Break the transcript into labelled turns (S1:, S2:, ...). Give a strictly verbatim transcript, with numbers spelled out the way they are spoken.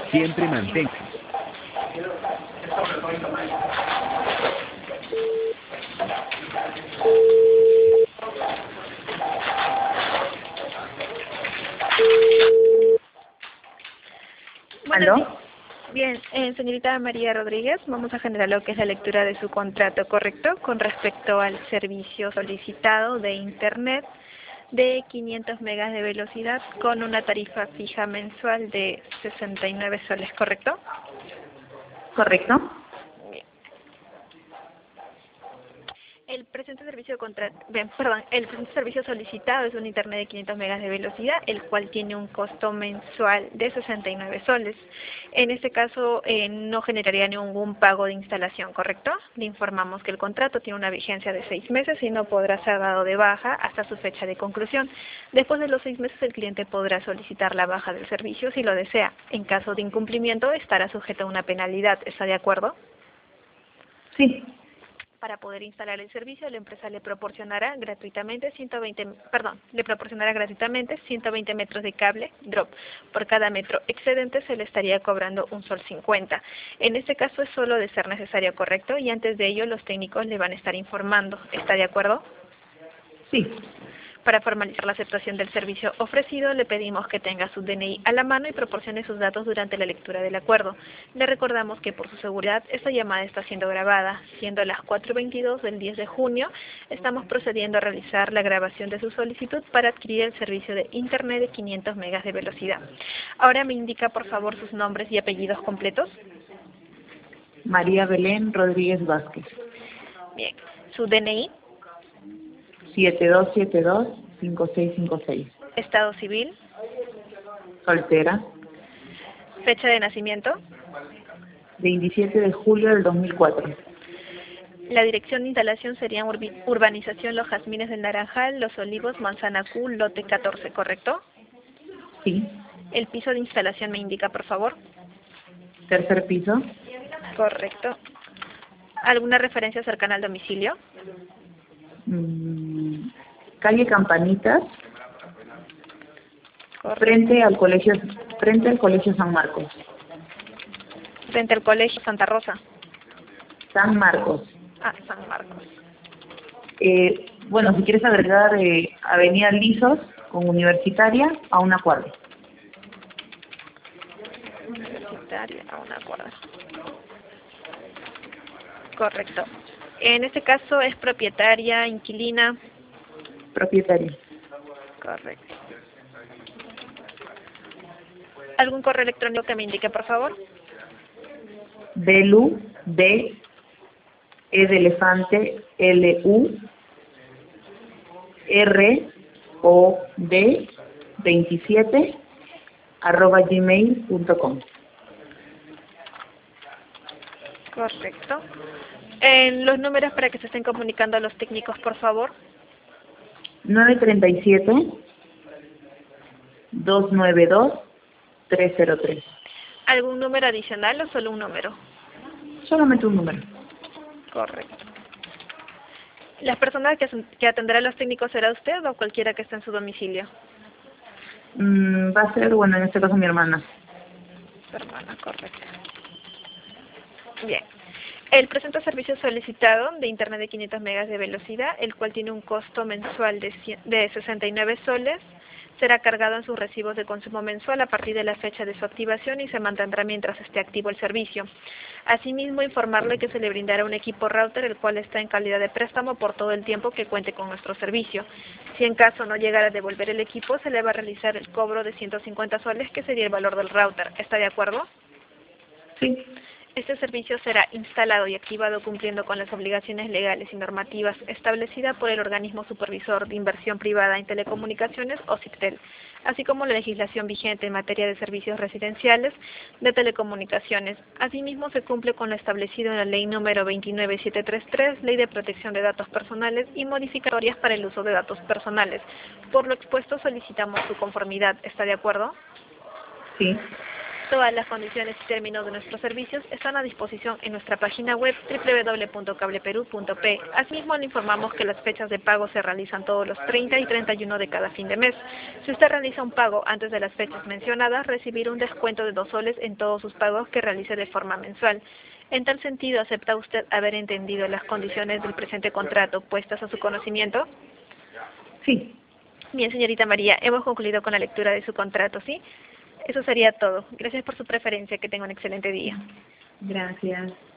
S1: Siempre mantén.
S2: ¿Aló?
S3: Bueno, bien, eh, señorita María Rodríguez, vamos a generar lo que es la lectura de su contrato, ¿correcto? Con respecto al servicio solicitado de Internet de quinientos megas de velocidad con una tarifa fija mensual de sesenta y nueve soles, ¿correcto?
S2: ¿Correcto?
S3: El presente servicio contra, bien, perdón, el presente servicio solicitado es un internet de quinientos megas de velocidad, el cual tiene un costo mensual de sesenta y nueve soles. En este caso, eh, no generaría ningún pago de instalación, ¿correcto? Le informamos que el contrato tiene una vigencia de seis meses y no podrá ser dado de baja hasta su fecha de conclusión. Después de los seis meses, el cliente podrá solicitar la baja del servicio si lo desea. En caso de incumplimiento, estará sujeto a una penalidad. ¿Está de acuerdo?
S2: Sí.
S3: Para poder instalar el servicio, la empresa le proporcionará gratuitamente ciento veinte, perdón, le proporcionará gratuitamente ciento veinte metros de cable drop. Por cada metro excedente se le estaría cobrando un sol cincuenta. En este caso es solo de ser necesario, ¿correcto? Y antes de ello los técnicos le van a estar informando. ¿Está de acuerdo?
S2: Sí.
S3: Para formalizar la aceptación del servicio ofrecido, le pedimos que tenga su D N I a la mano y proporcione sus datos durante la lectura del acuerdo. Le recordamos que por su seguridad esta llamada está siendo grabada. Siendo las cuatro veintidós del diez de junio, estamos procediendo a realizar la grabación de su solicitud para adquirir el servicio de Internet de quinientos megas de velocidad. Ahora me indica por favor sus nombres y apellidos completos.
S2: María Belén Rodríguez Vázquez.
S3: Bien. Su D N I.
S2: siete dos siete dos, cinco seis cinco seis.
S3: Estado civil.
S2: Soltera.
S3: Fecha de nacimiento.
S2: veintisiete de julio del dos mil cuatro.
S3: La dirección de instalación sería urbi- Urbanización Los Jazmines del Naranjal, Los Olivos, Manzana Q, lote catorce, ¿correcto?
S2: Sí.
S3: El piso de instalación me indica, por favor.
S2: Tercer piso.
S3: Correcto. ¿Alguna referencia cercana al domicilio?
S2: Mm, calle Campanitas,
S3: Correcto.
S2: frente al colegio, frente al colegio San Marcos.
S3: Frente al Colegio Santa Rosa.
S2: San Marcos.
S3: Ah, San Marcos.
S2: Eh, bueno, si quieres agregar eh, Avenida Lizos con Universitaria a una cuadra.
S3: Universitaria a una cuadra. Correcto. En este caso es propietaria, inquilina.
S2: Propietaria.
S3: Correcto. ¿Algún correo electrónico que me indique, por favor?
S2: Belu, B, E de elefante, L, U, R, O, D, veintisiete, arroba gmail punto com.
S3: Correcto. En los números para que se estén comunicando a los técnicos, por favor.
S2: nueve treinta y siete, dos nueve dos, tres cero tres.
S3: ¿Algún número adicional o solo un número?
S2: Solamente un número.
S3: Correcto. ¿Las personas que, que atenderá a los técnicos será usted o cualquiera que esté en su domicilio?
S2: Mm, va a ser, bueno, en este caso mi hermana.
S3: Su hermana, correcto. Bien. El presente servicio solicitado de Internet de quinientos megas de velocidad, el cual tiene un costo mensual de, de sesenta y nueve soles, será cargado en sus recibos de consumo mensual a partir de la fecha de su activación y se mantendrá mientras esté activo el servicio. Asimismo, informarle que se le brindará un equipo router, el cual está en calidad de préstamo por todo el tiempo que cuente con nuestro servicio. Si en caso no llegara a devolver el equipo, se le va a realizar el cobro de ciento cincuenta soles, que sería el valor del router. ¿Está de acuerdo?
S2: Sí.
S3: Este servicio será instalado y activado cumpliendo con las obligaciones legales y normativas establecidas por el Organismo Supervisor de Inversión Privada en Telecomunicaciones o CIPTEL, así como la legislación vigente en materia de servicios residenciales de telecomunicaciones. Asimismo, se cumple con lo establecido en la Ley número veintinueve mil setecientos treinta y tres, Ley de Protección de Datos Personales y modificatorias para el uso de datos personales. Por lo expuesto, solicitamos su conformidad. ¿Está de acuerdo?
S2: Sí.
S3: Todas las condiciones y términos de nuestros servicios están a disposición en nuestra página web doble u doble u doble u punto cableperú punto pe. Asimismo, le informamos que las fechas de pago se realizan todos los treinta y treinta y uno de cada fin de mes. Si usted realiza un pago antes de las fechas mencionadas, recibirá un descuento de dos soles en todos sus pagos que realice de forma mensual. En tal sentido, ¿acepta usted haber entendido las condiciones del presente contrato puestas a su conocimiento?
S2: Sí.
S3: Bien, señorita María, hemos concluido con la lectura de su contrato, ¿sí? Eso sería todo. Gracias por su preferencia. Que tenga un excelente día.
S2: Gracias.